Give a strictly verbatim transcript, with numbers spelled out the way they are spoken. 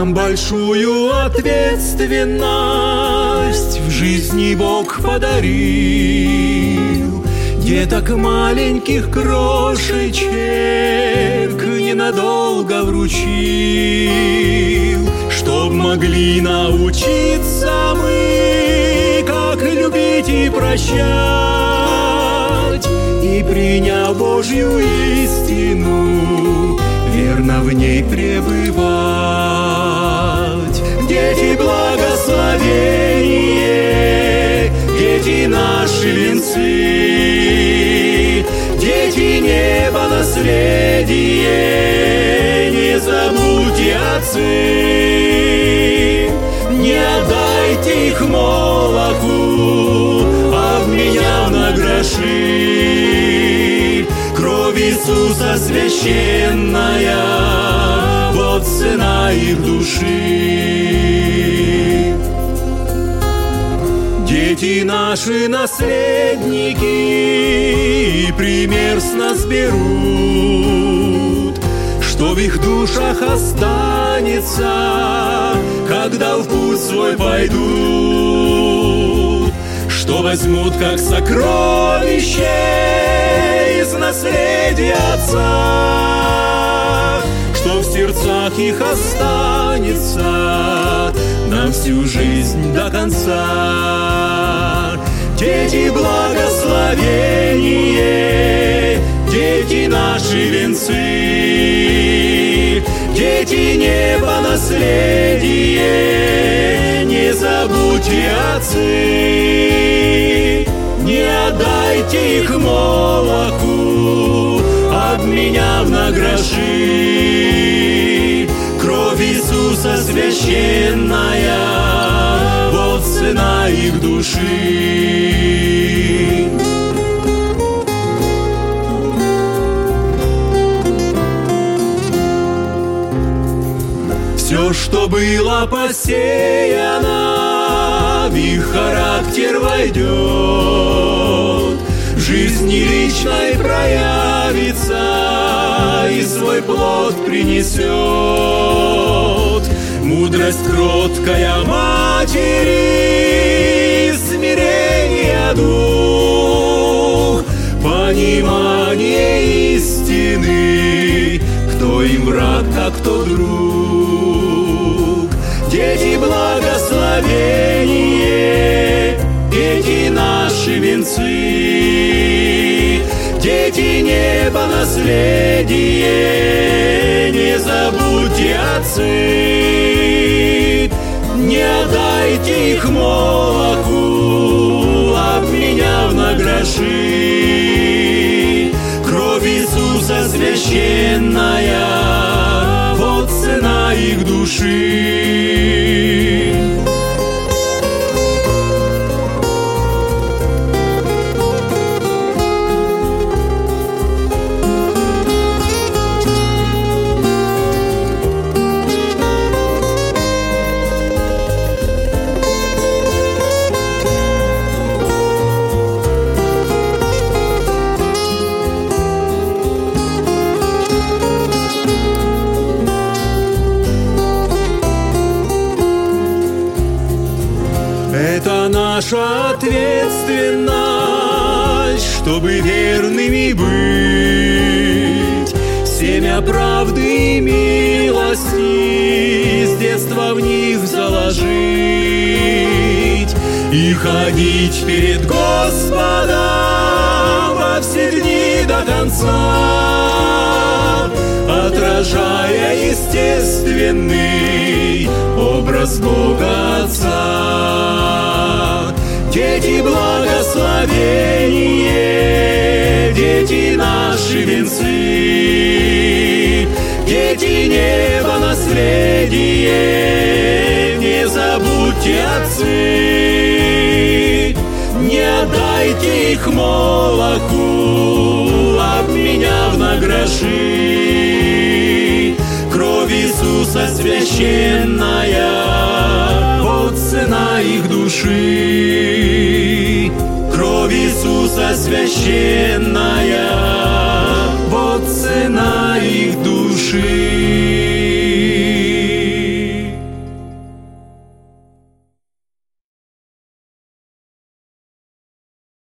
Нам большую ответственность в жизни Бог подарил. Деток маленьких крошечек ненадолго вручил, чтоб могли научиться мы, как любить и прощать, и, приняв Божью истину, верно в ней пребывать. Дети благословение, дети наши венцы, дети неба наследие, не забудьте, отцы, не отдайте их Молоху, обменяв на гроши. Кровь Иисуса священная, вот цена их души. Дети наши наследники, пример с нас берут, что в их душах останется, когда в путь свой пойдут, что возьмут как сокровище из наследия Отца, что в сердцах их останется на всю жизнь до конца. Дети благословение, дети наши венцы, дети неба наследие, не забудьте, отцы, не отдайте их Молоху, обменяв на гроши. Кровь Иисуса священная, вот цена их души. Все, что было посеяно, в их характер войдет, в жизни личной проявится и свой плод принесет. Мудрость кроткая матери, смирение дух, понимание истины, кто им враг, а кто друг. Дети благословение, дети наши венцы, дети неба наследие, не забудьте, отцы, не отдайте их Молоху, обменяв на гроши. Кровь Иисуса священная, вот цена их души. Это наша ответственность, чтобы верными быть, семя правды и милости с детства в них заложить и ходить перед Господом во все дни до конца, отражая естественный образ Бога Отца. Дети благословение, дети наши венцы, дети неба наследие, не забудьте, отцы, не отдайте их Молоху, обменяв на гроши. Кровь Иисуса священная, вот цена их души. Кровь Иисуса священная,